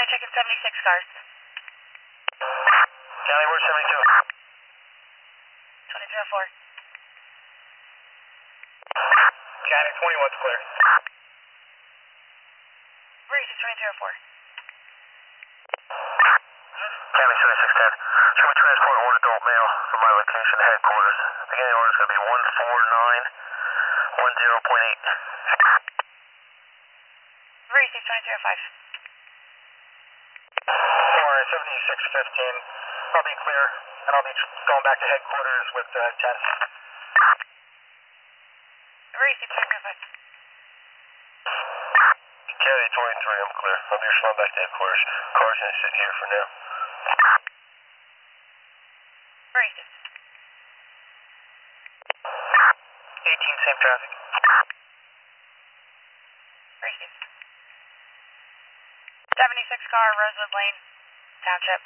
County checking 76 cars. County, where's 72? 2204. County, 21's clear. Where is it, 2204? County 7610. Should we transport one adult male from my location to headquarters? Beginning order is going to be 14910.8. Where is it, 2205? Alright, 7615. I'll be clear, and I'll be going back to headquarters with 10. Where is it, 2205? County 23, I'm clear. I'm just going back to headquarters. Car's going to sit here for now. Where is it? 18, same traffic. Where is it? 76 car, Rosewood Lane, Township.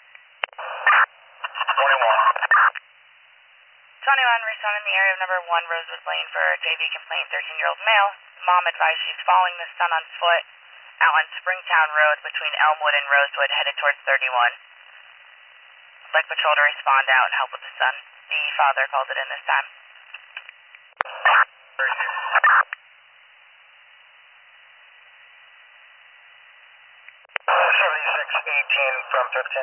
21, responding in the area of number 1 Rosewood Lane for a JV complaint, 13-year-old male. Mom advised she's following the son on foot out on Springtown Road between Elmwood and Rosewood, headed towards 31. Like patrol to respond out and help with the son. The father called it in this time. 7618 from 15.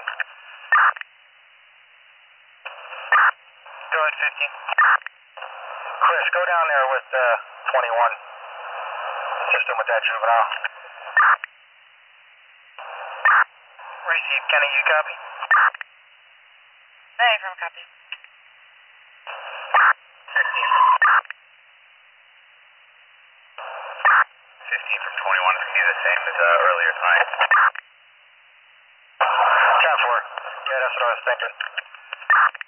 Go ahead, 15. Chris, go down there with 21. Assist him with that juvenile. Receive, Kenny, you copy? Hey, from a copy. 15. 15 from 21 is going to be the same as earlier tonight. 10-4. Yeah, that's what I was thinking.